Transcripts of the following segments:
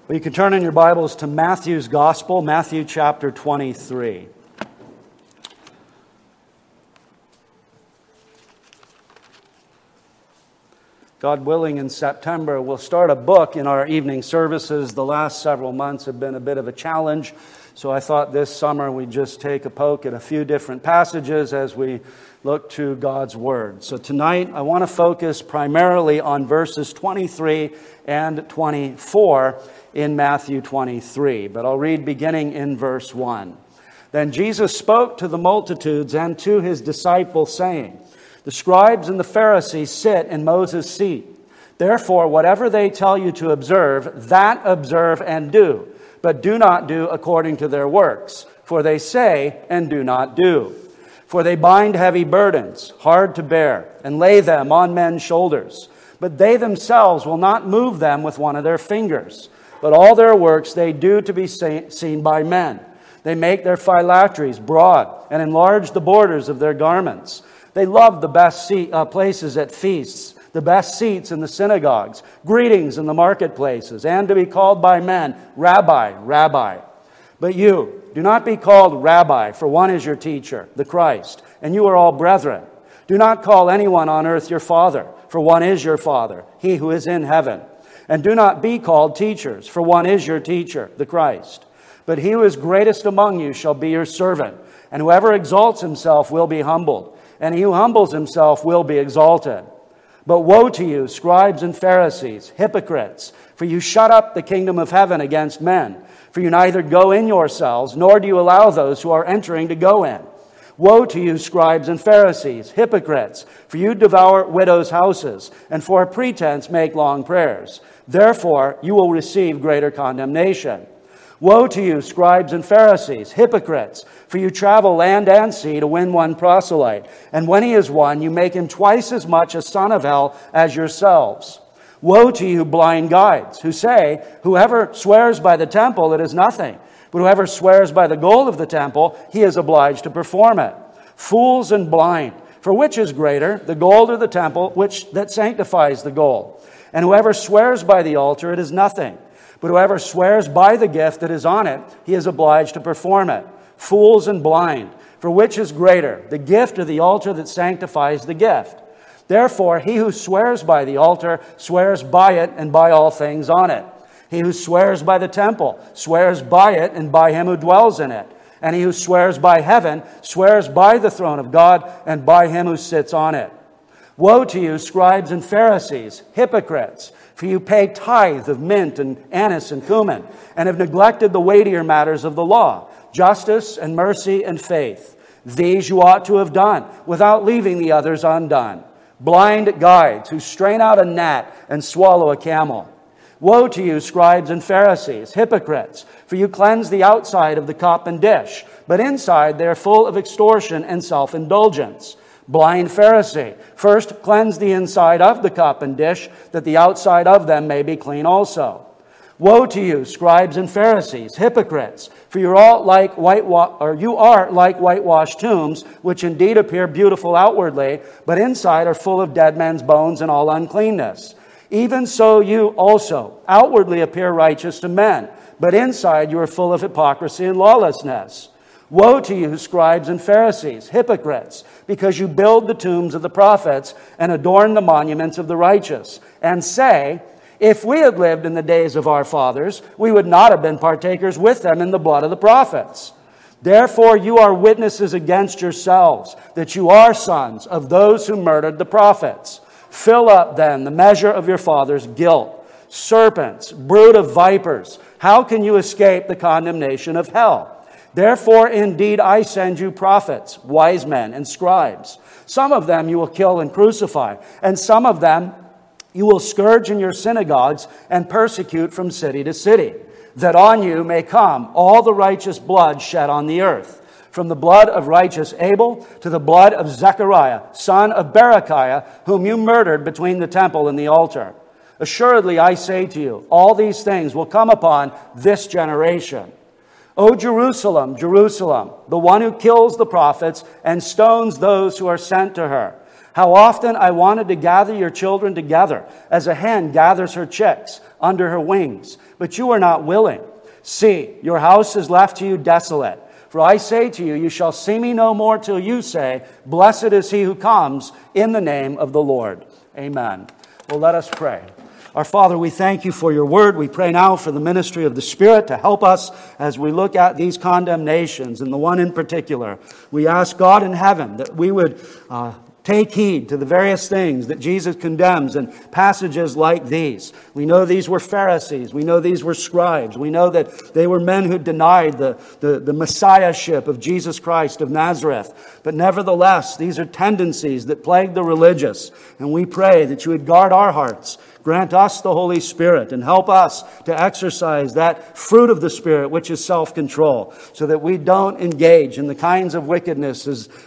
Well, you can turn in your Bibles to Matthew's Gospel, Matthew chapter 23. God willing, in September, we'll start a book in our evening services. The last several months have been a bit of a challenge, so I thought this summer we'd just take a poke at a few different passages as we look to God's Word. So tonight, I want to focus primarily on verses 23 and 24 in Matthew 23, but I'll read beginning in verse 1. Then Jesus spoke to the multitudes and to his disciples, saying, "The scribes and the Pharisees sit in Moses' seat. Therefore, whatever they tell you to observe, that observe and do, but do not do according to their works, for they say and do not do. For they bind heavy burdens, hard to bear, and lay them on men's shoulders. But they themselves will not move them with one of their fingers. But all their works they do to be seen by men. They make their phylacteries broad and enlarge the borders of their garments. They love the best places at feasts, the best seats in the synagogues, greetings in the marketplaces, and to be called by men, Rabbi, Rabbi. But you, do not be called Rabbi, for one is your teacher, the Christ, and you are all brethren. Do not call anyone on earth your father, for one is your Father, he who is in heaven. And do not be called teachers, for one is your teacher, the Christ. But he who is greatest among you shall be your servant, and whoever exalts himself will be humbled, and he who humbles himself will be exalted. But woe to you, scribes and Pharisees, hypocrites, for you shut up the kingdom of heaven against men. For you neither go in yourselves, nor do you allow those who are entering to go in. Woe to you, scribes and Pharisees, hypocrites, for you devour widows' houses, and for a pretense make long prayers. Therefore you will receive greater condemnation. Woe to you, scribes and Pharisees, hypocrites, for you travel land and sea to win one proselyte, and when he is won, you make him twice as much a son of hell as yourselves. Woe to you, blind guides, who say, whoever swears by the temple, it is nothing. But whoever swears by the gold of the temple, he is obliged to perform it. Fools and blind, for which is greater, the gold or the temple that sanctifies the gold? And whoever swears by the altar, it is nothing. But whoever swears by the gift that is on it, he is obliged to perform it. Fools and blind, for which is greater, the gift or the altar that sanctifies the gift? Therefore, he who swears by the altar swears by it and by all things on it. He who swears by the temple swears by it and by him who dwells in it. And he who swears by heaven swears by the throne of God and by him who sits on it. Woe to you, scribes and Pharisees, hypocrites, for you pay tithe of mint and anise and cumin, and have neglected the weightier matters of the law, justice and mercy and faith. These you ought to have done, without leaving the others undone. Blind guides who strain out a gnat and swallow a camel. Woe to you, scribes and Pharisees, hypocrites, for you cleanse the outside of the cup and dish, but inside they are full of extortion and self-indulgence. Blind Pharisee, first cleanse the inside of the cup and dish, that the outside of them may be clean also. Woe to you, scribes and Pharisees, hypocrites, for you are like whitewashed tombs, which indeed appear beautiful outwardly, but inside are full of dead men's bones and all uncleanness. Even so you also outwardly appear righteous to men, but inside you are full of hypocrisy and lawlessness. Woe to you, scribes and Pharisees, hypocrites, because you build the tombs of the prophets and adorn the monuments of the righteous, and say, if we had lived in the days of our fathers, we would not have been partakers with them in the blood of the prophets. Therefore you are witnesses against yourselves, that you are sons of those who murdered the prophets. Fill up then the measure of your father's guilt. Serpents, brood of vipers, how can you escape the condemnation of hell? Therefore, indeed, I send you prophets, wise men, and scribes. Some of them you will kill and crucify, and some of them you will scourge in your synagogues and persecute from city to city, that on you may come all the righteous blood shed on the earth, from the blood of righteous Abel to the blood of Zechariah, son of Berechiah, whom you murdered between the temple and the altar. Assuredly, I say to you, all these things will come upon this generation. O Jerusalem, Jerusalem, the one who kills the prophets and stones those who are sent to her. How often I wanted to gather your children together, as a hen gathers her chicks under her wings, but you are not willing. See, your house is left to you desolate. For I say to you, you shall see me no more till you say, Blessed is he who comes in the name of the Lord. Amen. Well, let us pray. Our Father, we thank you for your word. We pray now for the ministry of the Spirit to help us as we look at these condemnations, and the one in particular. We ask God in heaven that we would take heed to the various things that Jesus condemns in passages like these. We know these were Pharisees. We know these were scribes. We know that they were men who denied the messiahship of Jesus Christ of Nazareth. But nevertheless, these are tendencies that plague the religious. And we pray that you would guard our hearts. Grant us the Holy Spirit and help us to exercise that fruit of the Spirit, which is self-control, so that we don't engage in the kinds of wickedness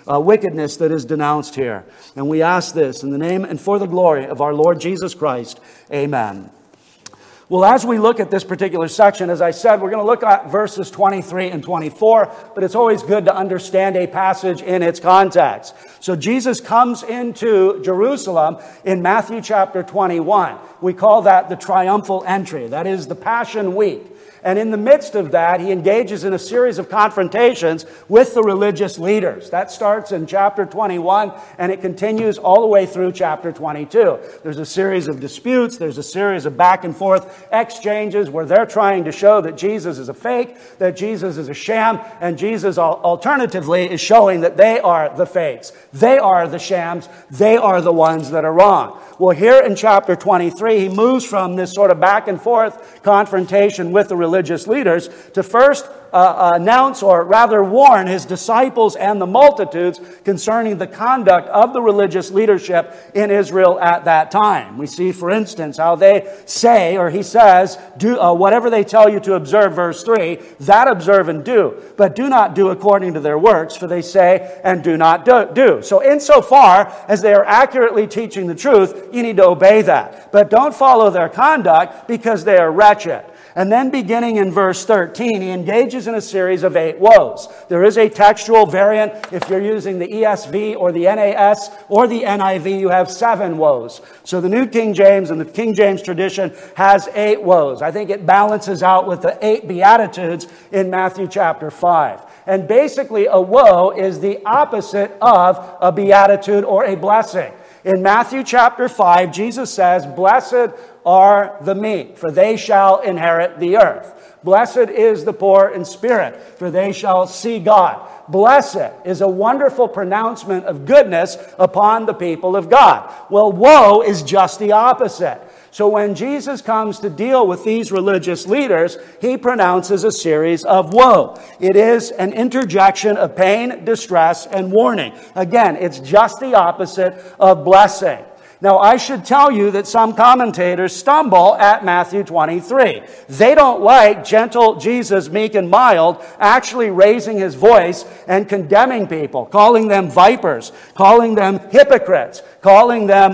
that is denounced here. And we ask this in the name and for the glory of our Lord Jesus Christ. Amen. Well, as we look at this particular section, as I said, we're going to look at verses 23 and 24, but it's always good to understand a passage in its context. So Jesus comes into Jerusalem in Matthew chapter 21. We call that the triumphal entry. That is the Passion Week. And in the midst of that, he engages in a series of confrontations with the religious leaders. That starts in chapter 21, and it continues all the way through chapter 22. There's a series of disputes. There's a series of back and forth exchanges where they're trying to show that Jesus is a fake, that Jesus is a sham, and Jesus alternatively is showing that they are the fakes. They are the shams. They are the ones that are wrong. Well, here in chapter 23, he moves from this sort of back and forth confrontation with the religious leaders to first announce, or rather warn, his disciples and the multitudes concerning the conduct of the religious leadership in Israel at that time. We see, for instance, how they say, or he says, do whatever they tell you to observe, verse 3, that observe and do, but do not do according to their works, for they say and do not do. So insofar as they are accurately teaching the truth, you need to obey that. But don't follow their conduct because they are wretched. And then beginning in verse 13, he engages in a series of 8 woes. There is a textual variant. If you're using the ESV or the NAS or the NIV, you have 7 woes. So the New King James and the King James tradition has 8 woes. I think it balances out with the 8 Beatitudes in Matthew chapter 5. And basically, a woe is the opposite of a beatitude or a blessing. In Matthew chapter 5, Jesus says, Blessed are the meek, for they shall inherit the earth. Blessed is the poor in spirit, for they shall see God. Blessed is a wonderful pronouncement of goodness upon the people of God. Well, woe is just the opposite. So when Jesus comes to deal with these religious leaders, he pronounces a series of woe. It is an interjection of pain, distress, and warning. Again, it's just the opposite of blessing. Now, I should tell you that some commentators stumble at Matthew 23. They don't like gentle Jesus, meek and mild, actually raising his voice and condemning people, calling them vipers, calling them hypocrites, calling them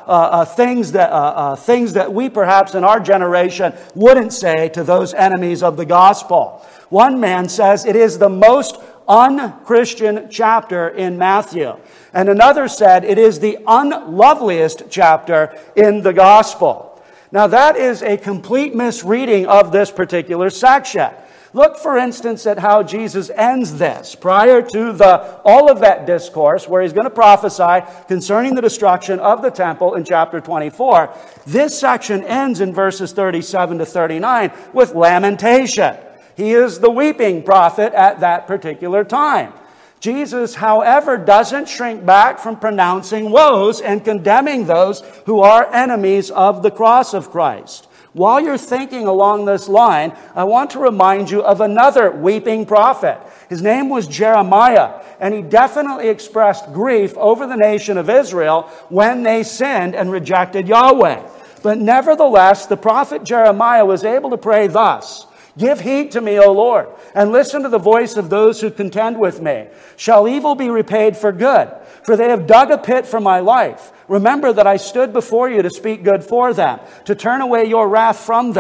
things that we perhaps in our generation wouldn't say to those enemies of the gospel. One man says it is the most unchristian chapter in Matthew. And another said it is the unloveliest chapter in the gospel. Now that is a complete misreading of this particular section. Look, for instance, at how Jesus ends this. Prior to all of that discourse, where he's going to prophesy concerning the destruction of the temple in chapter 24, this section ends in verses 37 to 39 with lamentation. He is the weeping prophet at that particular time. Jesus, however, doesn't shrink back from pronouncing woes and condemning those who are enemies of the cross of Christ. While you're thinking along this line, I want to remind you of another weeping prophet. His name was Jeremiah, and he definitely expressed grief over the nation of Israel when they sinned and rejected Yahweh. But nevertheless, the prophet Jeremiah was able to pray thus, Give heed to me, O Lord, and listen to the voice of those who contend with me. Shall evil be repaid for good? For they have dug a pit for my life. Remember that I stood before you to speak good for them, to turn away your wrath from them.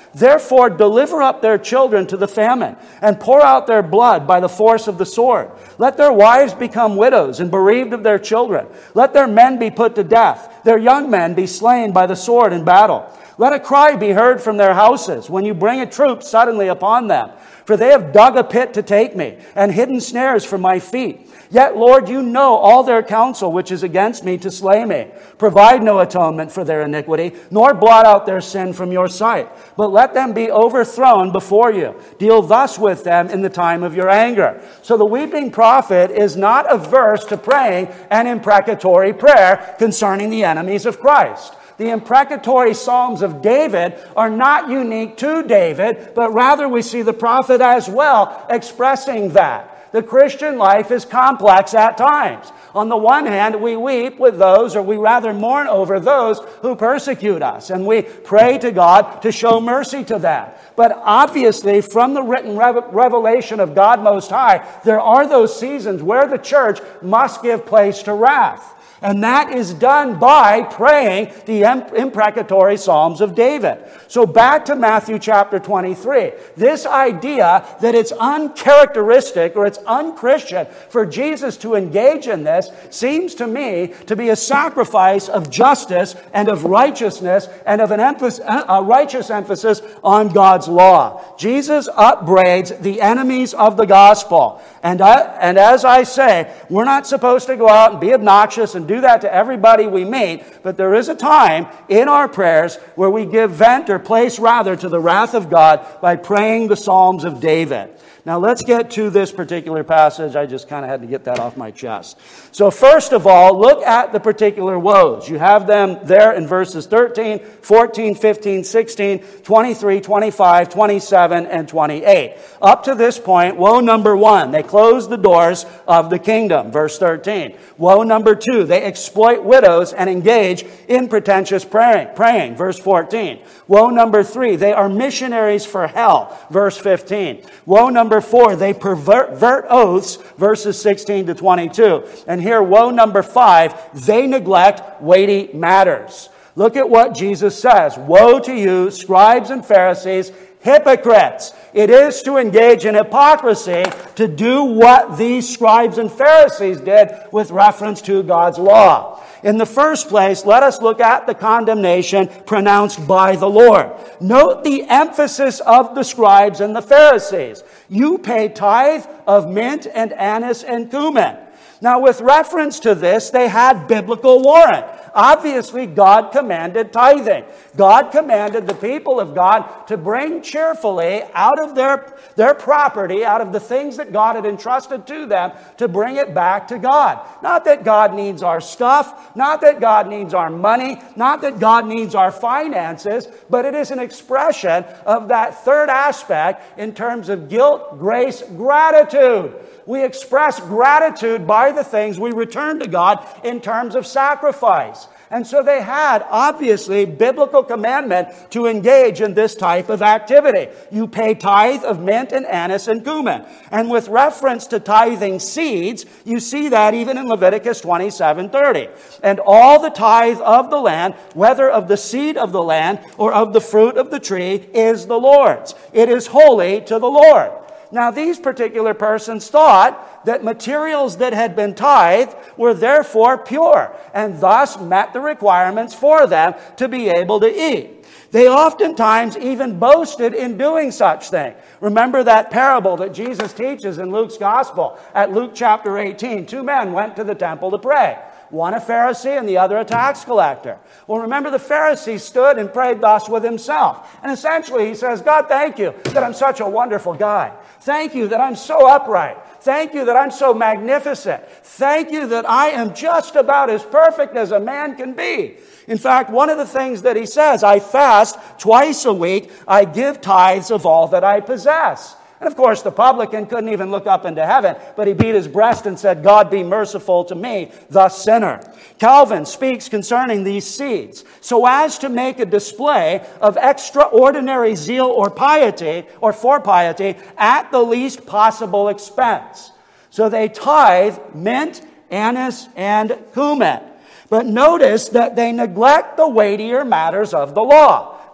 Therefore, deliver up their children to the famine, and pour out their blood by the force of the sword. Let their wives become widows and bereaved of their children. Let their men be put to death, their young men be slain by the sword in battle. Let a cry be heard from their houses when you bring a troop suddenly upon them. For they have dug a pit to take me, and hidden snares for my feet. Yet, Lord, you know all their counsel which is against me to slay me. Provide no atonement for their iniquity, nor blot out their sin from your sight. But let them be overthrown before you. Deal thus with them in the time of your anger. So the weeping prophet is not averse to praying an imprecatory prayer concerning the enemies of Christ. The imprecatory Psalms of David are not unique to David, but rather we see the prophet as well expressing that. The Christian life is complex at times. On the one hand, we weep with those, or we rather mourn over those who persecute us, and we pray to God to show mercy to them. But obviously, from the written revelation of God Most High, there are those seasons where the church must give place to wrath. And that is done by praying the imprecatory Psalms of David. So back to Matthew chapter 23. This idea that it's uncharacteristic or it's unchristian for Jesus to engage in this seems to me to be a sacrifice of justice and of righteousness and of a righteous emphasis on God's law. Jesus upbraids the enemies of the gospel. And as I say, we're not supposed to go out and be obnoxious and do that to everybody we meet, but there is a time in our prayers where we give vent or place rather to the wrath of God by praying the Psalms of David. Now let's get to this particular passage. I just kind of had to get that off my chest. So first of all, look at the particular woes. You have them there in verses 13, 14, 15, 16, 23, 25, 27, and 28. Up to this point, woe number 1, they close the doors of the kingdom, verse 13. Woe number 2, they exploit widows and engage in pretentious praying, verse 14. Woe number 3, they are missionaries for hell, verse 15. Woe number 4, they pervert oaths, verses 16 to 22. And here, woe number 5, they neglect weighty matters. Look at what Jesus says. Woe to you, scribes and Pharisees, hypocrites! It is to engage in hypocrisy to do what these scribes and Pharisees did with reference to God's law. In the first place, let us look at the condemnation pronounced by the Lord. Note the emphasis of the scribes and the Pharisees. You pay tithe of mint and anise and cumin. Now, with reference to this, they had biblical warrant. Obviously, God commanded tithing. God commanded the people of God to bring cheerfully out of their property, out of the things that God had entrusted to them, to bring it back to God. Not that God needs our stuff, not that God needs our money, not that God needs our finances, but it is an expression of that third aspect in terms of guilt, grace, gratitude. We express gratitude by the things we return to God in terms of sacrifice. And so they had, obviously, biblical commandment to engage in this type of activity. You pay tithe of mint and anise and cumin. And with reference to tithing seeds, you see that even in Leviticus 27:30. And all the tithe of the land, whether of the seed of the land or of the fruit of the tree, is the Lord's. It is holy to the Lord. Now, these particular persons thought that materials that had been tithed were therefore pure and thus met the requirements for them to be able to eat. They oftentimes even boasted in doing such thing. Remember that parable that Jesus teaches in Luke's Gospel at Luke chapter 18. 2 men went to the temple to pray. One a Pharisee and the other a tax collector. Well, remember the Pharisee stood and prayed thus with himself. And essentially he says, God, thank you that I'm such a wonderful guy. Thank you that I'm so upright. Thank you that I'm so magnificent. Thank you that I am just about as perfect as a man can be. In fact, one of the things that he says, I fast twice a week. I give tithes of all that I possess. And of course, the publican couldn't even look up into heaven, but he beat his breast and said, God be merciful to me, the sinner. Calvin speaks concerning these seeds, so as to make a display of extraordinary zeal or piety, or for piety, at the least possible expense. So they tithe mint, anise, and cumin. But notice that they neglect the weightier matters of the law.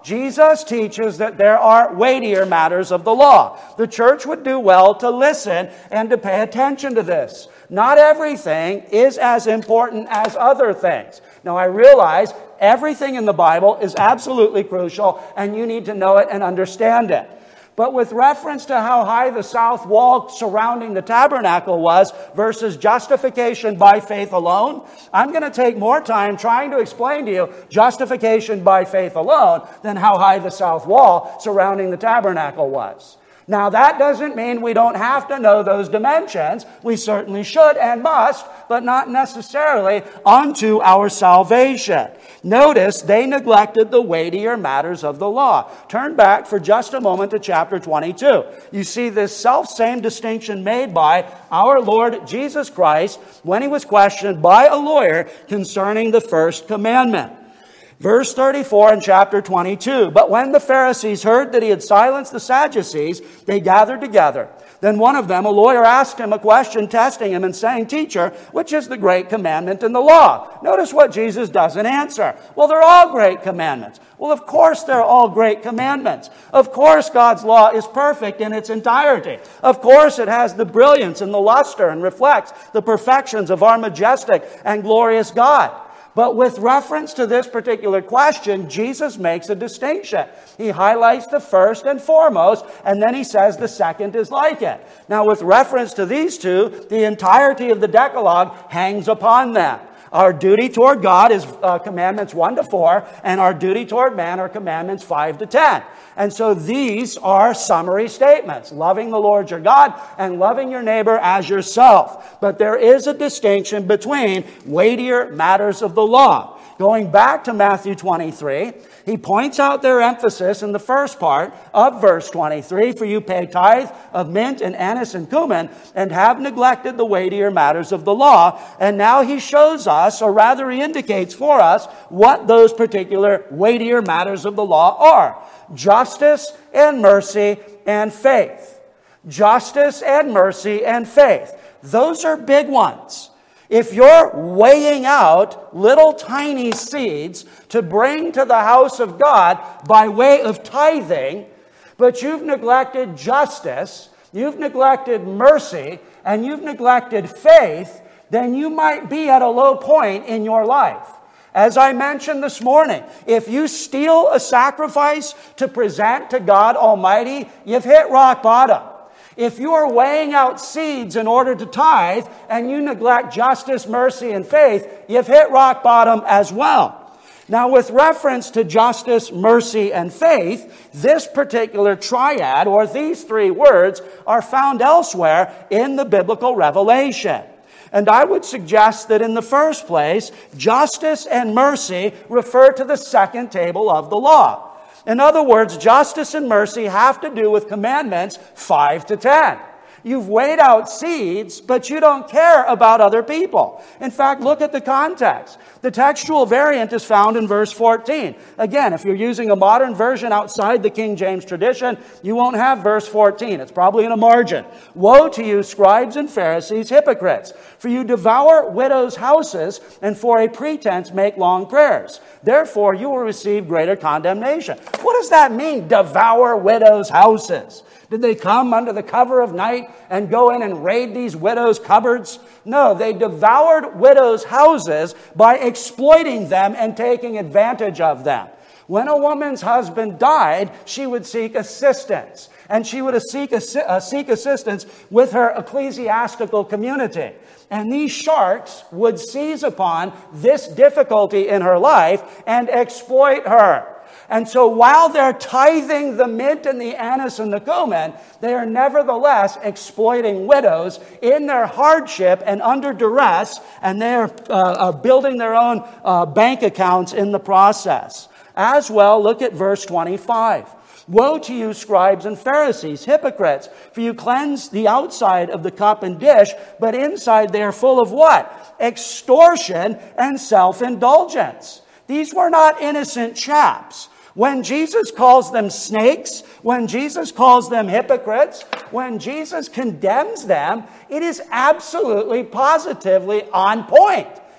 Jesus teaches that there are weightier matters of the law. The church would do well to listen and to pay attention to this. Not everything is as important as other things. Now, I realize everything in the Bible is absolutely crucial, and you need to know it and understand it. But with reference to how high the south wall surrounding the tabernacle was versus justification by faith alone, I'm going to take more time trying to explain to you justification by faith alone than how high the south wall surrounding the tabernacle was. Now, that doesn't mean we don't have to know those dimensions. We certainly should and must, but not necessarily unto our salvation. Notice they neglected the weightier matters of the law. Turn back for just a moment to chapter 22. You see this self-same distinction made by our Lord Jesus Christ when he was questioned by a lawyer concerning the first commandment. Verse 34 in chapter 22, "But when the Pharisees heard that he had silenced the Sadducees, they gathered together. Then one of them, a lawyer, asked him a question, testing him and saying, 'Teacher, which is the great commandment in the law?'" Notice what Jesus doesn't answer. Well, they're all great commandments. Well, of course they're all great commandments. Of course God's law is perfect in its entirety. Of course it has the brilliance and the luster and reflects the perfections of our majestic and glorious God. But with reference to this particular question, Jesus makes a distinction. He highlights the first and foremost, and then he says the second is like it. Now, with reference to these two, the entirety of the Decalogue hangs upon them. Our duty toward God is commandments 1 to 4, and our duty toward man are commandments 5 to 10. And so these are summary statements, loving the Lord your God and loving your neighbor as yourself. But there is a distinction between weightier matters of the law. Going back to Matthew 23, he points out their emphasis in the first part of verse 23, "For you pay tithe of mint and anise and cumin, and have neglected the weightier matters of the law." And now he shows us, or rather he indicates for us, what those particular weightier matters of the law are. Justice and mercy and faith. Justice and mercy and faith. Those are big ones. If you're weighing out little tiny seeds to bring to the house of God by way of tithing, but you've neglected justice, you've neglected mercy, and you've neglected faith, then you might be at a low point in your life. As I mentioned this morning, if you steal a sacrifice to present to God Almighty, you've hit rock bottom. If you are weighing out seeds in order to tithe and you neglect justice, mercy, and faith, you've hit rock bottom as well. Now, with reference to justice, mercy, and faith, this particular triad, or these three words, are found elsewhere in the biblical revelation. And I would suggest that in the first place, justice and mercy refer to the second table of the law. In other words, justice and mercy have to do with commandments 5 to 10. You've weighed out seeds, but you don't care about other people. In fact, look at the context. The textual variant is found in verse 14. Again, if you're using a modern version outside the King James tradition, you won't have verse 14. It's probably in a margin. "Woe to you, scribes and Pharisees, hypocrites! For you devour widows' houses, and for a pretense make long prayers. Therefore you will receive greater condemnation." What does that mean, devour widows' houses? Did they come under the cover of night and go in and raid these widows' cupboards? No, they devoured widows' houses by exploiting them and taking advantage of them. When a woman's husband died, she would seek assistance. And she would seek assistance with her ecclesiastical community. And these sharks would seize upon this difficulty in her life and exploit her. And so while they're tithing the mint and the anise and the cumin, they are nevertheless exploiting widows in their hardship and under duress, and they are building their own bank accounts in the process. As well, look at verse 25. "Woe to you, scribes and Pharisees, hypocrites! For you cleanse the outside of the cup and dish, but inside they are full of" what? "Extortion and self-indulgence." These were not innocent chaps. When Jesus calls them snakes, when Jesus calls them hypocrites, when Jesus condemns them, it is absolutely, positively on point.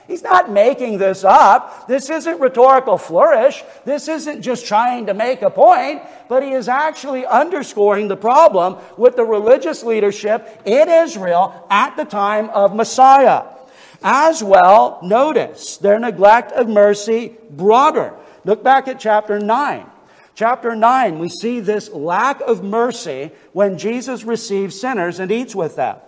He's not making this up. This isn't rhetorical flourish. This isn't just trying to make a point, but he is actually underscoring the problem with the religious leadership in Israel at the time of Messiah. As well, notice their neglect of mercy broader. Look back at chapter 9. Chapter 9, we see this lack of mercy when Jesus receives sinners and eats with them.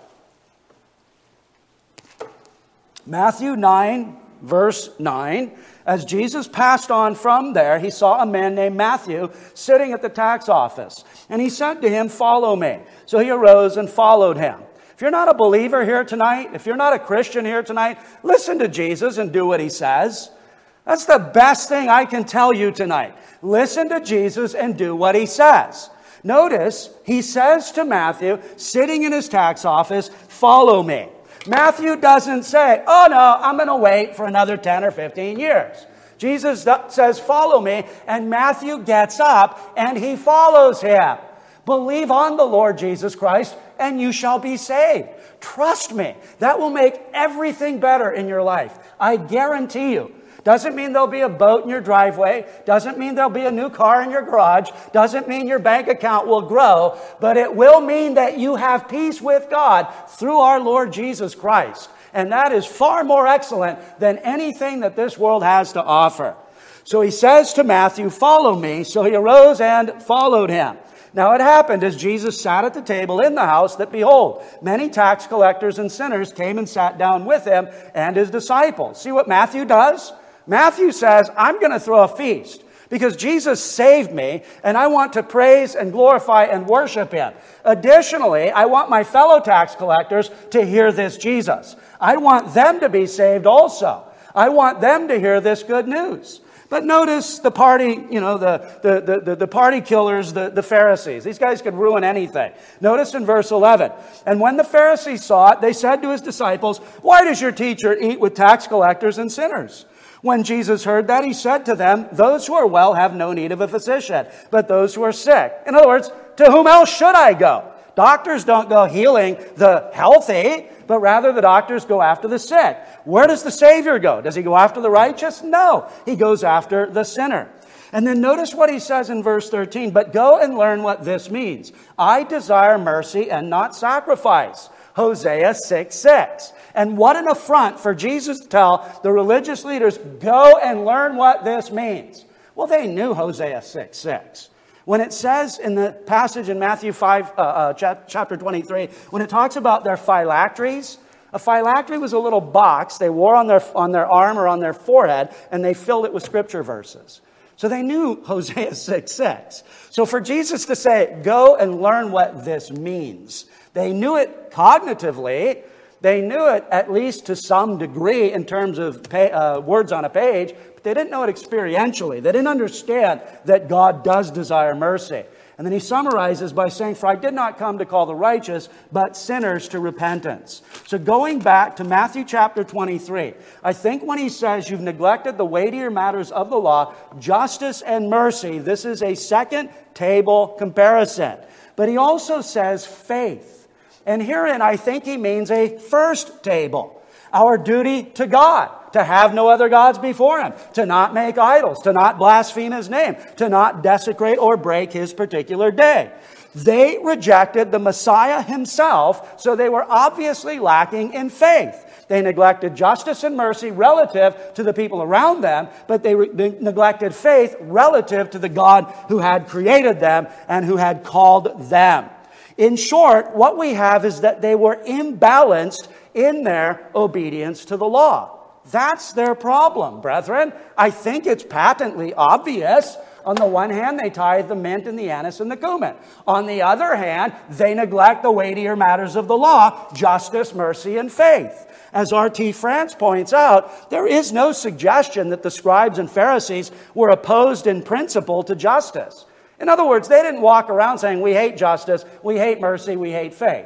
Matthew 9, verse 9, as Jesus passed on from there, he saw a man named Matthew sitting at the tax office. And he said to him, "Follow me." So he arose and followed him. If you're not a believer here tonight, if you're not a Christian here tonight, listen to Jesus and do what he says. That's the best thing I can tell you tonight. Listen to Jesus and do what he says. Notice, he says to Matthew, sitting in his tax office, "Follow me." Matthew doesn't say, "Oh no, I'm going to wait for another 10 or 15 years. Jesus says, "Follow me," and Matthew gets up and he follows him. Believe on the Lord Jesus Christ and you shall be saved. Trust me, that will make everything better in your life. I guarantee you. Doesn't mean there'll be a boat in your driveway. Doesn't mean there'll be a new car in your garage. Doesn't mean your bank account will grow. But it will mean that you have peace with God through our Lord Jesus Christ. And that is far more excellent than anything that this world has to offer. So he says to Matthew, "Follow me." So he arose and followed him. Now it happened as Jesus sat at the table in the house that, behold, many tax collectors and sinners came and sat down with him and his disciples. See what Matthew does? Matthew says, "I'm going to throw a feast because Jesus saved me and I want to praise and glorify and worship him. Additionally, I want my fellow tax collectors to hear this Jesus. I want them to be saved also. I want them to hear this good news." But notice the party, the party killers, the Pharisees. These guys could ruin anything. Notice in verse 11, "And when the Pharisees saw it, they said to his disciples, 'Why does your teacher eat with tax collectors and sinners?' When Jesus heard that, he said to them, 'Those who are well have no need of a physician, but those who are sick.'" In other words, to whom else should I go? Doctors don't go healing the healthy, but rather the doctors go after the sick. Where does the Savior go? Does he go after the righteous? No, he goes after the sinner. And then notice what he says in verse 13, "But go and learn what this means. I desire mercy and not sacrifice." Hosea 6:6. And what an affront for Jesus to tell the religious leaders, "Go and learn what this means." Well, they knew Hosea 6:6. When it says in the passage in Matthew 5, chapter 23, when it talks about their phylacteries, a phylactery was a little box they wore on their arm or on their forehead, and they filled it with scripture verses. So they knew Hosea 6:6. So for Jesus to say, "Go and learn what this means," they knew it cognitively. They knew it at least to some degree in terms of words on a page, but they didn't know it experientially. They didn't understand that God does desire mercy. And then he summarizes by saying, "For I did not come to call the righteous, but sinners to repentance." So going back to Matthew chapter 23, I think when he says you've neglected the weightier matters of the law, justice and mercy, this is a second table comparison. But he also says faith. And herein, I think he means a first table. Our duty to God, to have no other gods before him, to not make idols, to not blaspheme his name, to not desecrate or break his particular day. They rejected the Messiah himself, so they were obviously lacking in faith. They neglected justice and mercy relative to the people around them, but they neglected faith relative to the God who had created them and who had called them. In short, what we have is that they were imbalanced in their obedience to the law. That's their problem, brethren. I think it's patently obvious. On the one hand, they tithe the mint and the anise and the cumin. On the other hand, they neglect the weightier matters of the law, justice, mercy, and faith. As R.T. France points out, there is no suggestion that the scribes and Pharisees were opposed in principle to justice. In other words, they didn't walk around saying, "We hate justice, we hate mercy, we hate faith."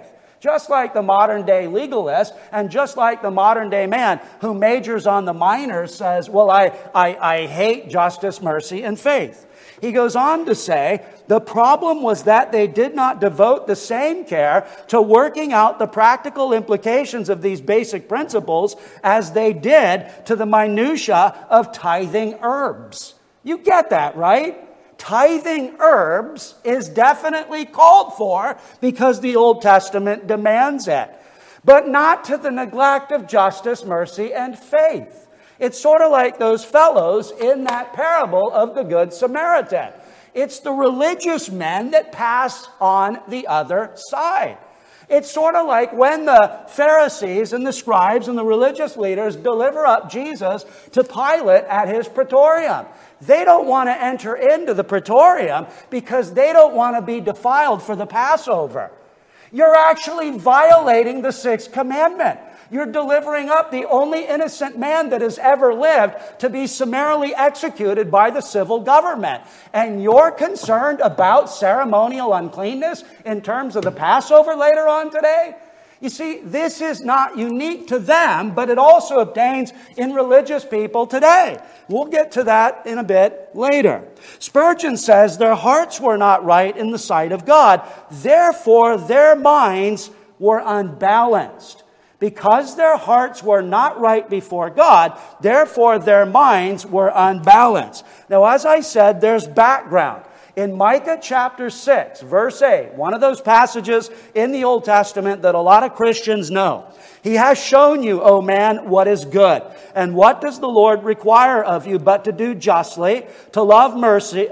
Just like the modern day legalist, and just like the modern day man who majors on the minors says, well, I hate justice, mercy, and faith. He goes on to say, the problem was that they did not devote the same care to working out the practical implications of these basic principles as they did to the minutia of tithing herbs. You get that, right? Tithing herbs is definitely called for because the Old Testament demands it, but not to the neglect of justice, mercy, and faith. It's sort of like those fellows in that parable of the Good Samaritan. It's the religious men that pass on the other side. It's sort of like when the Pharisees and the scribes and the religious leaders deliver up Jesus to Pilate at his praetorium. They don't want to enter into the praetorium because they don't want to be defiled for the Passover. You're actually violating the sixth commandment. You're delivering up the only innocent man that has ever lived to be summarily executed by the civil government. And you're concerned about ceremonial uncleanness in terms of the Passover later on today? You see, this is not unique to them, but it also obtains in religious people today. We'll get to that in a bit later. Spurgeon says their hearts were not right in the sight of God. Therefore, their minds were unbalanced. Because their hearts were not right before God, therefore their minds were unbalanced. Now, as I said, there's background. In Micah chapter 6, verse 8, one of those passages in the Old Testament that a lot of Christians know. He has shown you, O man, what is good. And what does the Lord require of you but to do justly, to love mercy,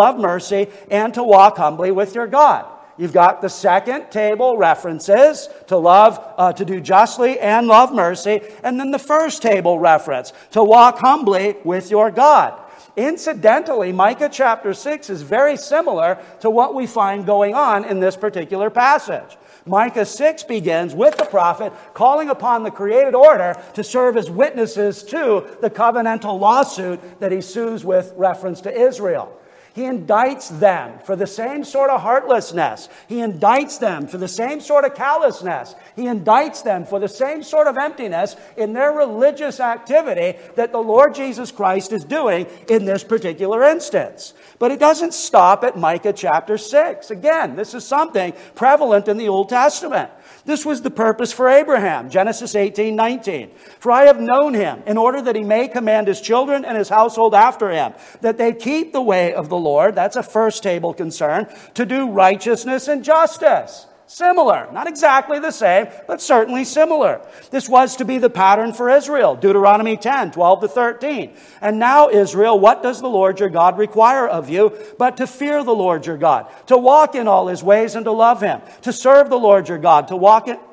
and to walk humbly with your God? You've got the second table references to love, to do justly and love mercy. And then the first table reference to walk humbly with your God. Incidentally, Micah chapter 6 is very similar to what we find going on in this particular passage. Micah 6 begins with the prophet calling upon the created order to serve as witnesses to the covenantal lawsuit that he sues with reference to Israel. He indicts them for the same sort of heartlessness. He indicts them for the same sort of callousness. He indicts them for the same sort of emptiness in their religious activity that the Lord Jesus Christ is doing in this particular instance. But it doesn't stop at Micah chapter 6. Again, this is something prevalent in the Old Testament. This was the purpose for Abraham, Genesis 18:19. For I have known him in order that he may command his children and his household after him, that they keep the way of the Lord, that's a first table concern, to do righteousness and justice. Similar, not exactly the same, but certainly similar. This was to be the pattern for Israel, Deuteronomy 10:12-13. And now, Israel, what does the Lord your God require of you but to fear the Lord your God, to walk in all his ways and to love him, to serve the Lord your God, to walk in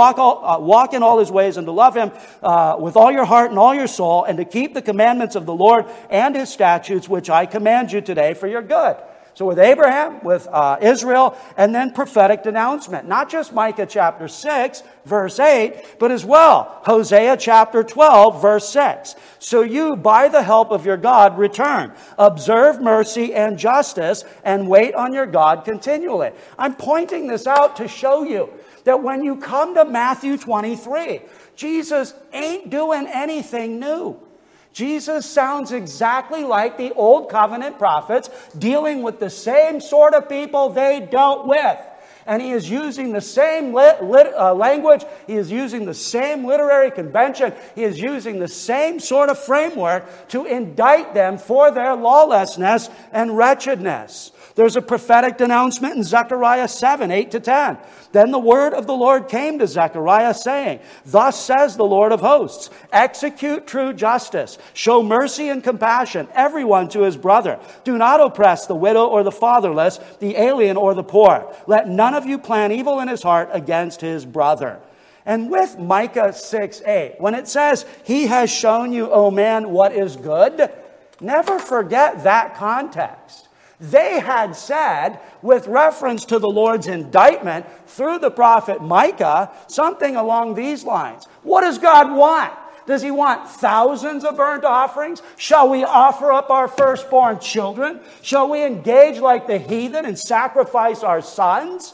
all his ways and to love him with all your heart and all your soul, and to keep the commandments of the Lord and his statutes, which I command you today for your good. So with Abraham, with Israel, and then prophetic denouncement. Not just Micah chapter 6, verse 8, but as well Hosea chapter 12, verse 6. So you, by the help of your God, return. Observe mercy and justice, and wait on your God continually. I'm pointing this out to show you that when you come to Matthew 23, Jesus ain't doing anything new. Jesus sounds exactly like the Old Covenant prophets dealing with the same sort of people they dealt with. And he is using the same language. He is using the same literary convention. He is using the same sort of framework to indict them for their lawlessness and wretchedness. There's a prophetic denouncement in Zechariah 7, 8-10. Then the word of the Lord came to Zechariah, saying, Thus says the Lord of hosts, execute true justice, show mercy and compassion, everyone to his brother. Do not oppress the widow or the fatherless, the alien or the poor. Let none of you plan evil in his heart against his brother. And with Micah 6:8, when it says, He has shown you, O man, what is good, never forget that context. They had said, with reference to the Lord's indictment through the prophet Micah, something along these lines. What does God want? Does he want thousands of burnt offerings? Shall we offer up our firstborn children? Shall we engage like the heathen and sacrifice our sons?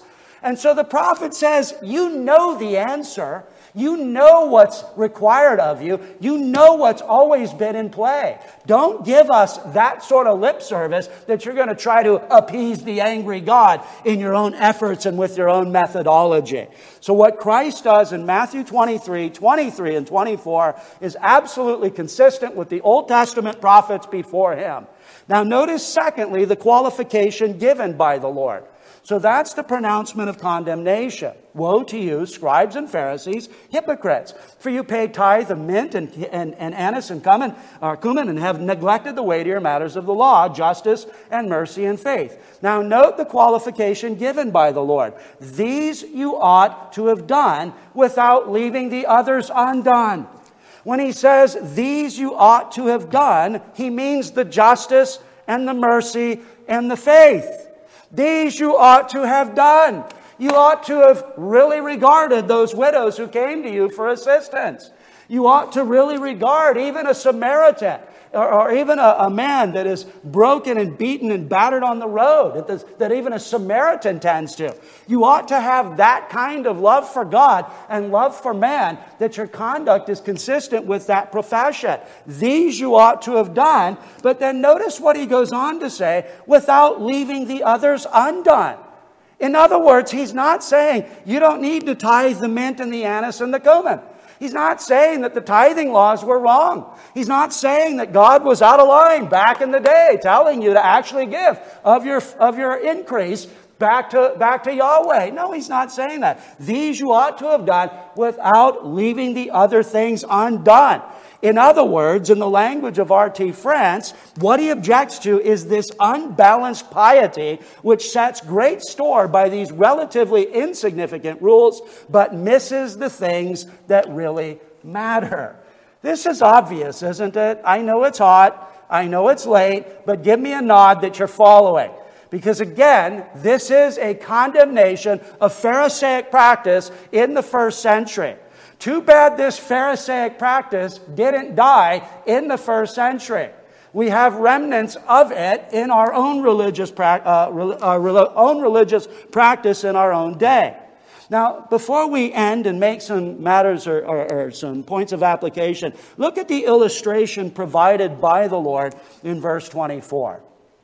And so the prophet says, you know the answer. You know what's required of you. You know what's always been in play. Don't give us that sort of lip service that you're going to try to appease the angry God in your own efforts and with your own methodology. So what Christ does in Matthew 23, 23 and 24 is absolutely consistent with the Old Testament prophets before him. Now notice, secondly, the qualification given by the Lord. So that's the pronouncement of condemnation. Woe to you, scribes and Pharisees, hypocrites! For you pay tithe of mint and anise and cumin and have neglected the weightier matters of the law, justice and mercy and faith. Now note the qualification given by the Lord. These you ought to have done without leaving the others undone. When he says, these you ought to have done, he means the justice and the mercy and the faith. These you ought to have done. You ought to have really regarded those widows who came to you for assistance. You ought to really regard even a Samaritan or even a man that is broken and beaten and battered on the road, that even a Samaritan tends to. You ought to have that kind of love for God and love for man, that your conduct is consistent with that profession. These you ought to have done, but then notice what he goes on to say, without leaving the others undone. In other words, he's not saying you don't need to tithe the mint and the anise and the cumin. He's not saying that the tithing laws were wrong. He's not saying that God was out of line back in the day, telling you to actually give of your increase back to Yahweh. No, he's not saying that. These you ought to have done without leaving the other things undone. In other words, in the language of R.T. France, what he objects to is this unbalanced piety which sets great store by these relatively insignificant rules, but misses the things that really matter. This is obvious, isn't it? I know it's hot, I know it's late, but give me a nod that you're following. Because again, this is a condemnation of Pharisaic practice in the first century. Too bad this Pharisaic practice didn't die in the first century. We have remnants of it in our own religious practice in our own day. Now, before we end and make some matters or some points of application, look at the illustration provided by the Lord in verse 24.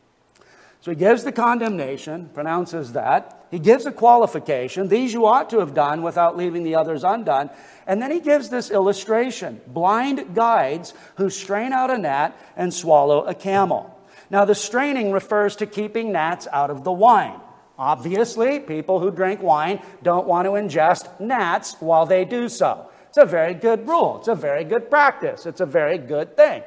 So he gives the condemnation, pronounces that. He gives a qualification. These you ought to have done without leaving the others undone. And then he gives this illustration. Blind guides who strain out a gnat and swallow a camel. Now the straining refers to keeping gnats out of the wine. Obviously, people who drink wine don't want to ingest gnats while they do so. It's a very good rule. It's a very good practice. It's a very good thing.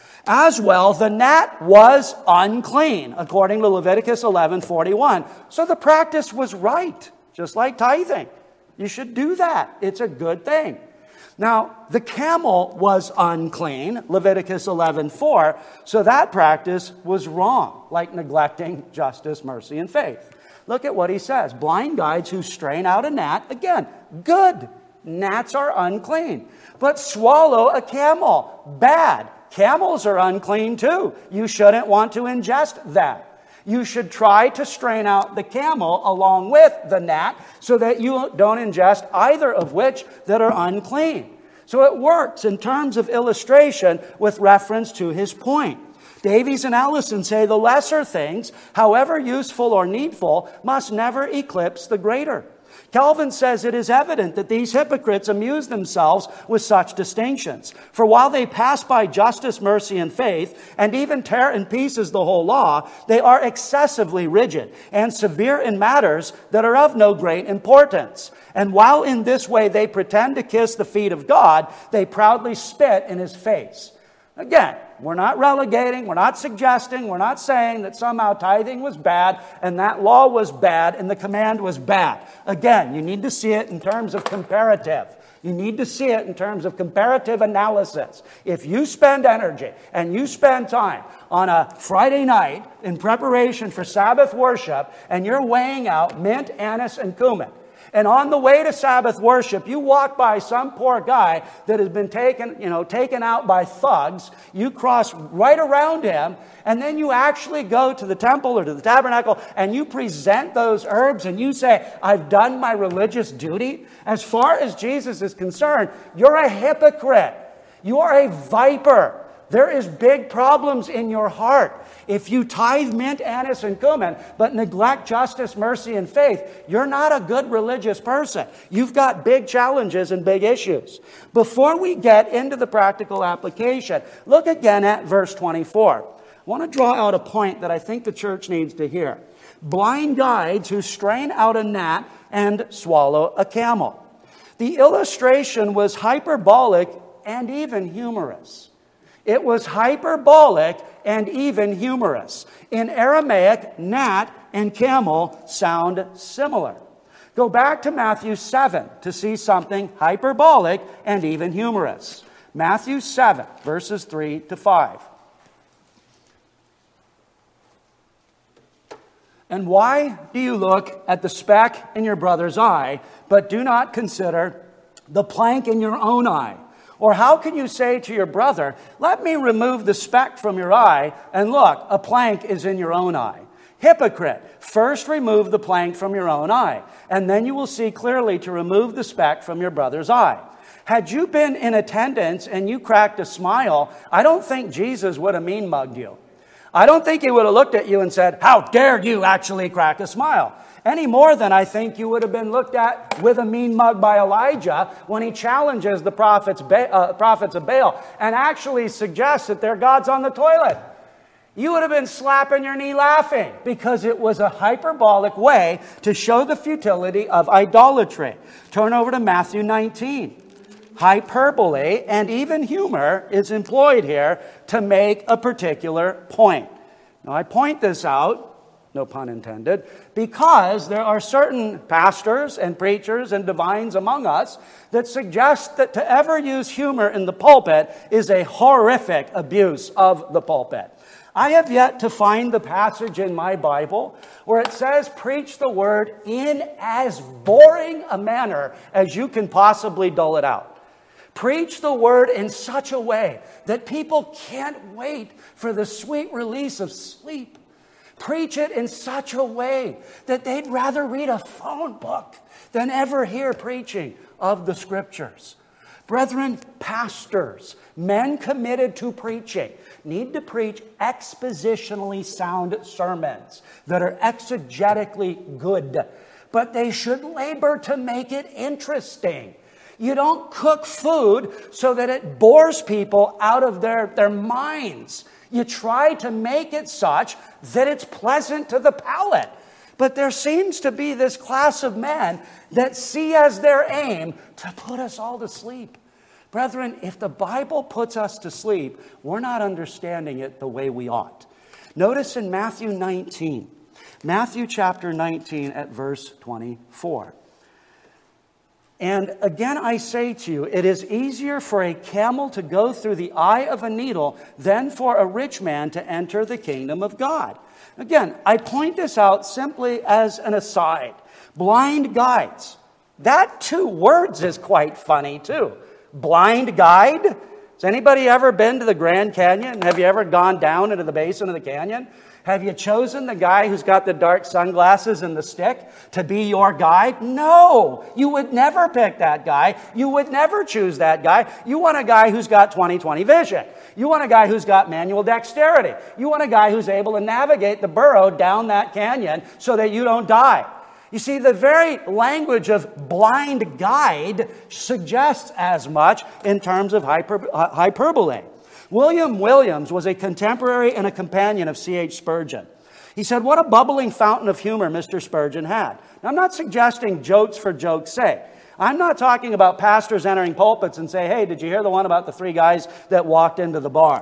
As well, the gnat was unclean, according to Leviticus 11:41. So the practice was right, just like tithing. You should do that. It's a good thing. Now, the camel was unclean, Leviticus 11:4. So that practice was wrong, like neglecting justice, mercy, and faith. Look at what he says. Blind guides who strain out a gnat, again, good. Gnats are unclean. But swallow a camel, bad. Camels are unclean too. You shouldn't want to ingest that. You should try to strain out the camel along with the gnat so that you don't ingest either of which that are unclean. So it works in terms of illustration with reference to his point. Davies and Ellison say the lesser things, however useful or needful, must never eclipse the greater. Calvin says it is evident that these hypocrites amuse themselves with such distinctions. For while they pass by justice, mercy, and faith, and even tear in pieces the whole law, they are excessively rigid and severe in matters that are of no great importance. And while in this way they pretend to kiss the feet of God, they proudly spit in his face. Again, we're not relegating, we're not suggesting, we're not saying that somehow tithing was bad and that law was bad and the command was bad. Again, you need to see it in terms of comparative. You need to see it in terms of comparative analysis. If you spend energy and you spend time on a Friday night in preparation for Sabbath worship and you're weighing out mint, anise, and cumin, and on the way to Sabbath worship, you walk by some poor guy that has been taken out by thugs, you cross right around him, and then you actually go to the temple or to the tabernacle and you present those herbs and you say, I've done my religious duty. As far as Jesus is concerned, you're a hypocrite. You are a viper. There is big problems in your heart. If you tithe mint, anise, and cumin, but neglect justice, mercy, and faith, you're not a good religious person. You've got big challenges and big issues. Before we get into the practical application, look again at verse 24. I want to draw out a point that I think the church needs to hear. Blind guides who strain out a gnat and swallow a camel. The illustration was hyperbolic and even humorous. It was hyperbolic and even humorous. In Aramaic, gnat and camel sound similar. Go back to Matthew 7 to see something hyperbolic and even humorous. Matthew 7, verses 3 to 5. And why do you look at the speck in your brother's eye, but do not consider the plank in your own eye? Or how can you say to your brother, let me remove the speck from your eye, and look, a plank is in your own eye? Hypocrite, first remove the plank from your own eye, and then you will see clearly to remove the speck from your brother's eye. Had you been in attendance and you cracked a smile, I don't think Jesus would have mean-mugged you. I don't think he would have looked at you and said, how dare you actually crack a smile? Any more than I think you would have been looked at with a mean mug by Elijah when he challenges the prophets of Baal and actually suggests that their God's on the toilet. You would have been slapping your knee laughing because it was a hyperbolic way to show the futility of idolatry. Turn over to Matthew 19. Hyperbole and even humor is employed here to make a particular point. Now, I point this out, no pun intended, because there are certain pastors and preachers and divines among us that suggest that to ever use humor in the pulpit is a horrific abuse of the pulpit. I have yet to find the passage in my Bible where it says, preach the word in as boring a manner as you can possibly dole it out. Preach the word in such a way that people can't wait for the sweet release of sleep. Preach it in such a way that they'd rather read a phone book than ever hear preaching of the Scriptures. Brethren, pastors, men committed to preaching, need to preach expositionally sound sermons that are exegetically good, but they should labor to make it interesting. You don't cook food so that it bores people out of their minds. You try to make it such that it's pleasant to the palate. But there seems to be this class of men that see as their aim to put us all to sleep. Brethren, if the Bible puts us to sleep, we're not understanding it the way we ought. Notice in Matthew 19, Matthew chapter 19 at verse 24. And again, I say to you, it is easier for a camel to go through the eye of a needle than for a rich man to enter the kingdom of God. Again, I point this out simply as an aside. Blind guides. That 2 words is quite funny too. Blind guide. Has anybody ever been to the Grand Canyon? Have you ever gone down into the basin of the canyon? Have you chosen the guy who's got the dark sunglasses and the stick to be your guide? No, you would never pick that guy. You would never choose that guy. You want a guy who's got 20/20 vision. You want a guy who's got manual dexterity. You want a guy who's able to navigate the burrow down that canyon so that you don't die. You see, the very language of blind guide suggests as much in terms of hyperbole. William Williams was a contemporary and a companion of C.H. Spurgeon. He said, what a bubbling fountain of humor Mr. Spurgeon had. Now, I'm not suggesting jokes for joke's sake. I'm not talking about pastors entering pulpits and say, hey, did you hear the one about the 3 guys that walked into the bar?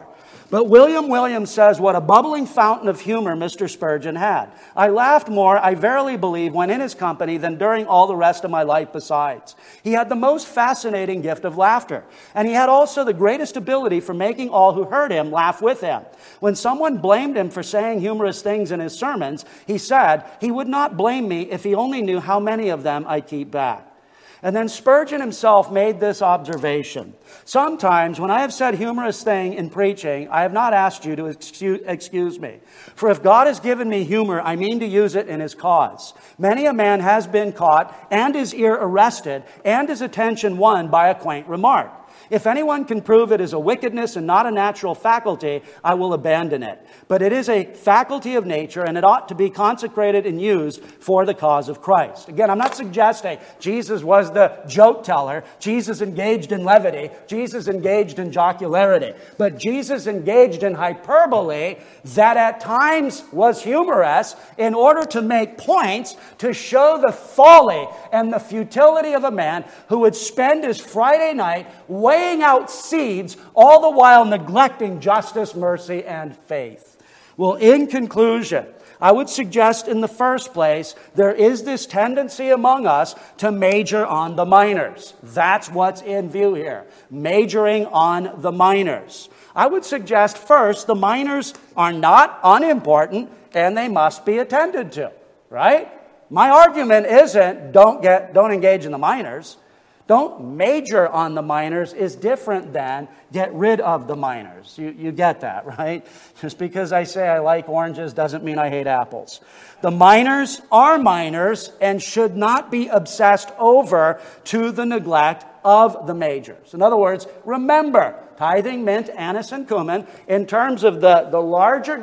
But William Williams says, what a bubbling fountain of humor Mr. Spurgeon had. I laughed more, I verily believe, when in his company than during all the rest of my life besides. He had the most fascinating gift of laughter, and he had also the greatest ability for making all who heard him laugh with him. When someone blamed him for saying humorous things in his sermons, he said he would not blame me if he only knew how many of them I keep back. And then Spurgeon himself made this observation. Sometimes when I have said humorous thing in preaching, I have not asked you to excuse me. For if God has given me humor, I mean to use it in his cause. Many a man has been caught and his ear arrested and his attention won by a quaint remark. If anyone can prove it is a wickedness and not a natural faculty, I will abandon it. But it is a faculty of nature, and it ought to be consecrated and used for the cause of Christ. Again, I'm not suggesting Jesus was the joke teller. Jesus engaged in levity. Jesus engaged in jocularity. But Jesus engaged in hyperbole that at times was humorous in order to make points to show the folly and the futility of a man who would spend his Friday night weighing out seeds, all the while neglecting justice, mercy, and faith. Well, in conclusion, I would suggest in the first place, there is this tendency among us to major on the minors. That's what's in view here, majoring on the minors. I would suggest first, the minors are not unimportant and they must be attended to, right? My argument isn't don't engage in the minors. Don't major on the minors is different than get rid of the minors. You get that, right? Just because I say I like oranges doesn't mean I hate apples. The minors are minors and should not be obsessed over to the neglect of the majors. In other words, remember, tithing, mint, anise, and cumin, in terms of the larger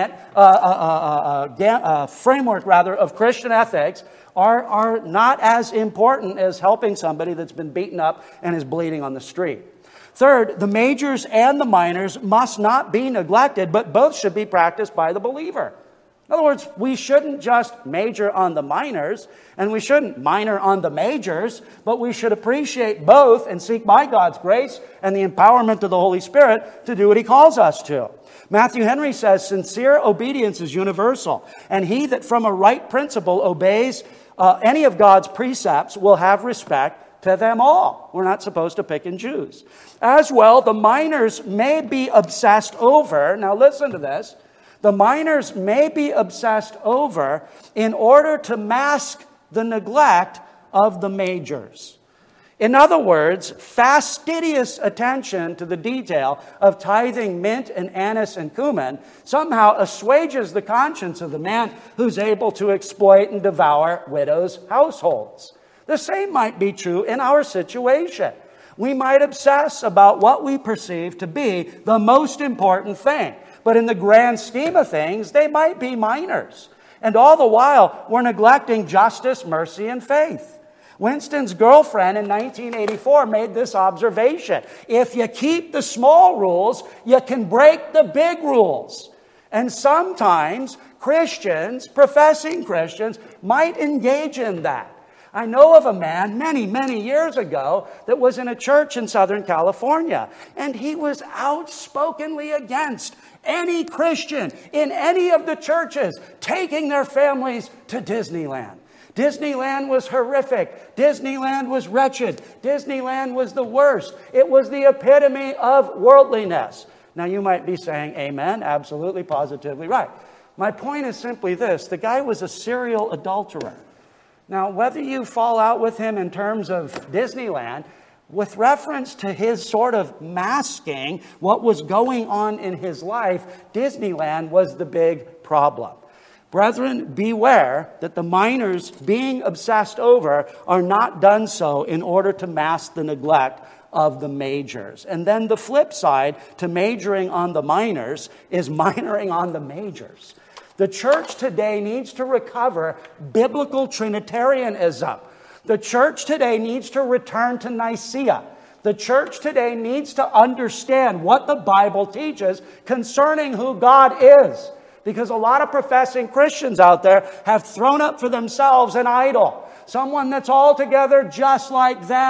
framework of Christian ethics, are not as important as helping somebody that's been beaten up and is bleeding on the street. Third, the majors and the minors must not be neglected, but both should be practiced by the believer. In other words, we shouldn't just major on the minors, and we shouldn't minor on the majors, but we should appreciate both and seek by God's grace and the empowerment of the Holy Spirit to do what He calls us to. Matthew Henry says, sincere obedience is universal, and he that from a right principle obeys any of God's precepts will have respect to them all. We're not supposed to pick and choose. As well, the minors may be obsessed over, now listen to this, the minors may be obsessed over in order to mask the neglect of the majors. In other words, fastidious attention to the detail of tithing mint and anise and cumin somehow assuages the conscience of the man who's able to exploit and devour widows' households. The same might be true in our situation. We might obsess about what we perceive to be the most important thing, but in the grand scheme of things, they might be minors. And all the while, we're neglecting justice, mercy, and faith. Winston's girlfriend in 1984 made this observation. If you keep the small rules, you can break the big rules. And sometimes Christians, professing Christians, might engage in that. I know of a man many, many years ago that was in a church in Southern California, and he was outspokenly against any Christian in any of the churches taking their families to Disneyland. Disneyland was horrific. Disneyland was wretched. Disneyland was the worst. It was the epitome of worldliness. Now you might be saying, amen, absolutely, positively right. My point is simply this. The guy was a serial adulterer. Now, whether you fall out with him in terms of Disneyland, with reference to his sort of masking what was going on in his life, Disneyland was the big problem. Brethren, beware that the minors being obsessed over are not done so in order to mask the neglect of the majors. And then the flip side to majoring on the minors is minoring on the majors. The church today needs to recover biblical Trinitarianism. The church today needs to return to Nicaea. The church today needs to understand what the Bible teaches concerning who God is. Because a lot of professing Christians out there have thrown up for themselves an idol. Someone that's altogether just like them.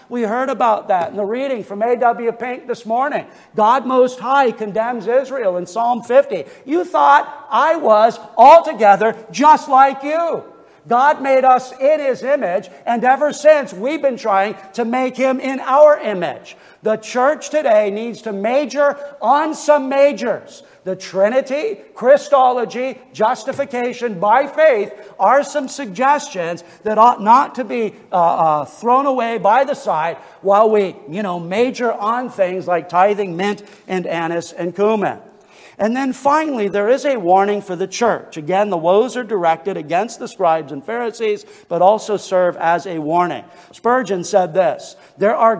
We heard about that in the reading from A.W. Pink this morning. God Most High condemns Israel in Psalm 50. You thought I was altogether just like you. God made us in His image, and ever since we've been trying to make Him in our image. The church today needs to major on some majors. The Trinity, Christology, justification by faith are some suggestions that ought not to be thrown away by the side while we, major on things like tithing mint and anise and cumin. And then finally, there is a warning for the church. Again, the woes are directed against the scribes and Pharisees, but also serve as a warning. Spurgeon said this, there are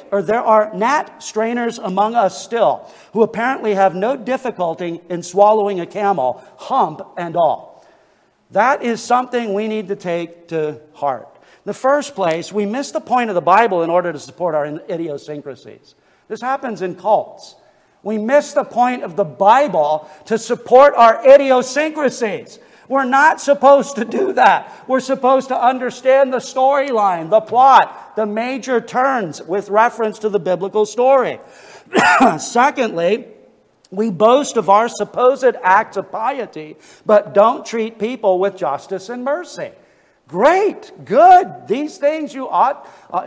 gnat strainers among us still, who apparently have no difficulty in swallowing a camel, hump and all. That is something we need to take to heart. In the first place, we miss the point of the Bible in order to support our idiosyncrasies. This happens in cults. We miss the point of the Bible to support our idiosyncrasies. We're not supposed to do that. We're supposed to understand the storyline, the plot, the major turns with reference to the biblical story. Secondly, we boast of our supposed acts of piety, but don't treat people with justice and mercy. Great, good. These things you ought,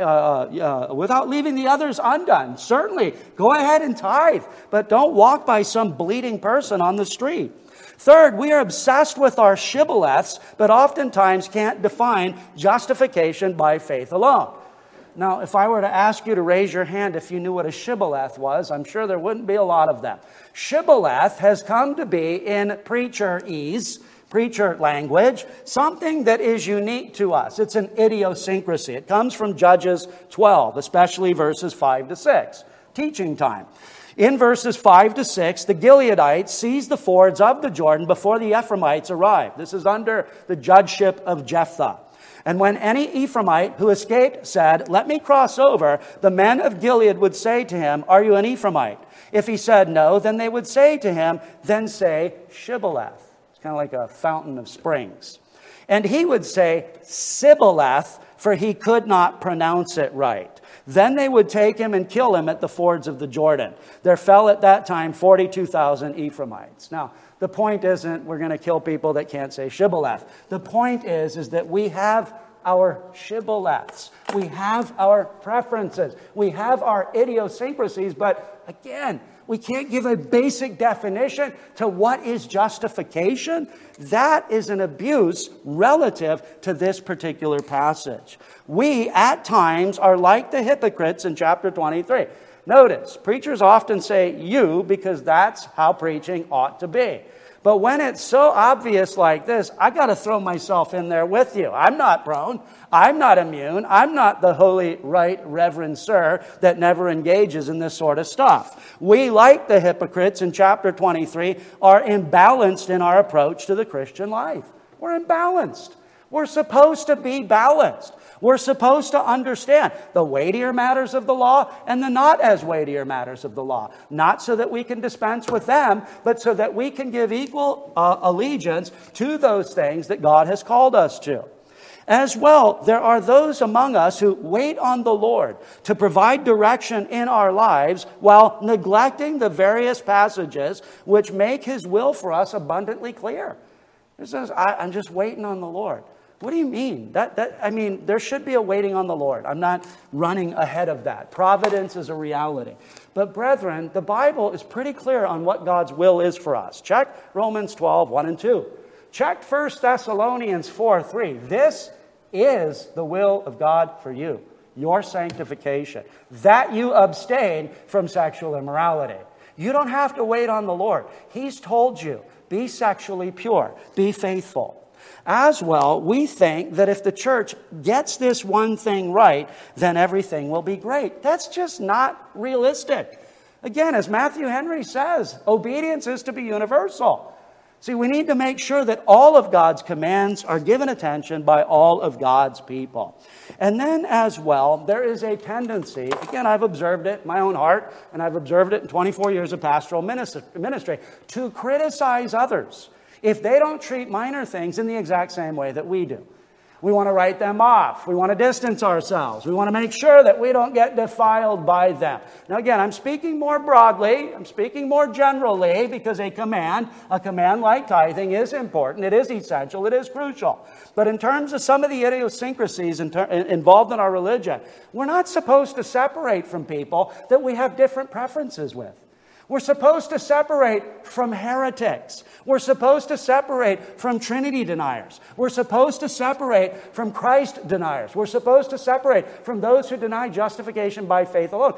without leaving the others undone. Certainly, go ahead and tithe, but don't walk by some bleeding person on the street. Third, we are obsessed with our shibboleths, but oftentimes can't define justification by faith alone. Now, if I were to ask you to raise your hand if you knew what a shibboleth was, I'm sure there wouldn't be a lot of them. Shibboleth has come to be in preacherese, preacher language, something that is unique to us. It's an idiosyncrasy. It comes from Judges 12, especially verses 5 to 6. Teaching time. In verses 5 to 6, the Gileadites seized the fords of the Jordan before the Ephraimites arrived. This is under the judgeship of Jephthah. And when any Ephraimite who escaped said, let me cross over, the men of Gilead would say to him, are you an Ephraimite? If he said no, then they would say to him, then say Shibboleth. Kind of like a fountain of springs. And he would say, Sibboleth, for he could not pronounce it right. Then they would take him and kill him at the fords of the Jordan. There fell at that time 42,000 Ephraimites. Now, the point isn't we're going to kill people that can't say Shibboleth. The point is that we have our shibboleths. We have our preferences. We have our idiosyncrasies, but again, we can't give a basic definition to what is justification. That is an abuse relative to this particular passage. We, at times, are like the hypocrites in chapter 23. Notice, preachers often say you because that's how preaching ought to be. But when it's so obvious like this, I got to throw myself in there with you. I'm not prone. I'm not immune. I'm not the holy right reverend sir that never engages in this sort of stuff. We, like the hypocrites in chapter 23, are imbalanced in our approach to the Christian life. We're imbalanced. We're supposed to be balanced. We're supposed to understand the weightier matters of the law and the not as weightier matters of the law. Not so that we can dispense with them, but so that we can give equal allegiance to those things that God has called us to. As well, there are those among us who wait on the Lord to provide direction in our lives while neglecting the various passages which make His will for us abundantly clear. It says, I'm just waiting on the Lord. What do you mean? There should be a waiting on the Lord. I'm not running ahead of that. Providence is a reality. But brethren, the Bible is pretty clear on what God's will is for us. Check Romans 12, 1 and 2. Check 1 Thessalonians 4, 3. This is the will of God for you, your sanctification, that you abstain from sexual immorality. You don't have to wait on the Lord. He's told you, be sexually pure, be faithful. As well, we think that if the church gets this one thing right, then everything will be great. That's just not realistic. Again, as Matthew Henry says, obedience is to be universal. See, we need to make sure that all of God's commands are given attention by all of God's people. And then as well, there is a tendency, again, I've observed it in my own heart, and I've observed it in 24 years of pastoral ministry, to criticize others if they don't treat minor things in the exact same way that we do. We want to write them off. We want to distance ourselves. We want to make sure that we don't get defiled by them. Now again, I'm speaking more broadly. I'm speaking more generally because a command like tithing is important. It is essential. It is crucial. But in terms of some of the idiosyncrasies involved in our religion, we're not supposed to separate from people that we have different preferences with. We're supposed to separate from heretics. We're supposed to separate from Trinity deniers. We're supposed to separate from Christ deniers. We're supposed to separate from those who deny justification by faith alone.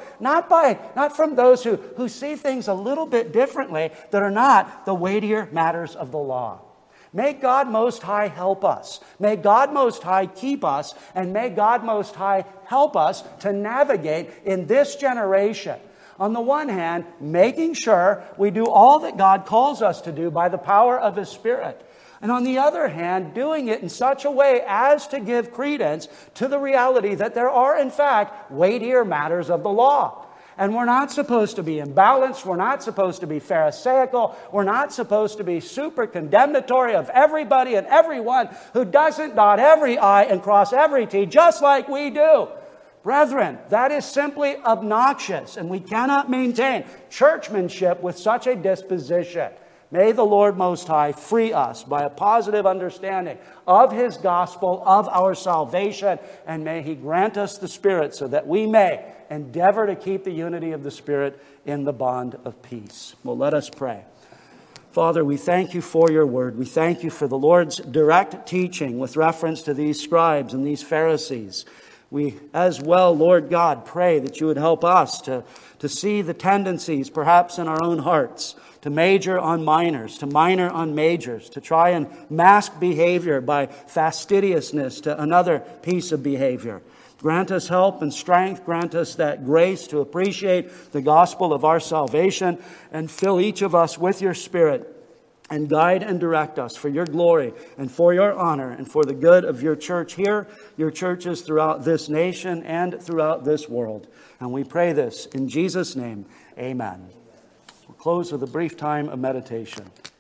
Not from those who see things a little bit differently that are not the weightier matters of the law. May God Most High help us. May God Most High keep us. And may God Most High help us to navigate in this generation. On the one hand, making sure we do all that God calls us to do by the power of His Spirit. And on the other hand, doing it in such a way as to give credence to the reality that there are, in fact, weightier matters of the law. And we're not supposed to be imbalanced. We're not supposed to be pharisaical. We're not supposed to be super condemnatory of everybody and everyone who doesn't dot every I and cross every T, just like we do. Brethren, that is simply obnoxious, and we cannot maintain churchmanship with such a disposition. May the Lord Most High free us by a positive understanding of His gospel, of our salvation, and may He grant us the Spirit so that we may endeavor to keep the unity of the Spirit in the bond of peace. Well, let us pray. Father, we thank You for Your word. We thank You for the Lord's direct teaching with reference to these scribes and these Pharisees. We as well, Lord God, pray that You would help us to see the tendencies perhaps in our own hearts, to major on minors, to minor on majors, to try and mask behavior by fastidiousness to another piece of behavior. Grant us help and strength. Grant us that grace to appreciate the gospel of our salvation, and fill each of us with Your Spirit, and guide and direct us for Your glory and for Your honor and for the good of Your church here, Your churches throughout this nation and throughout this world. And we pray this in Jesus' name. Amen. We'll close with a brief time of meditation.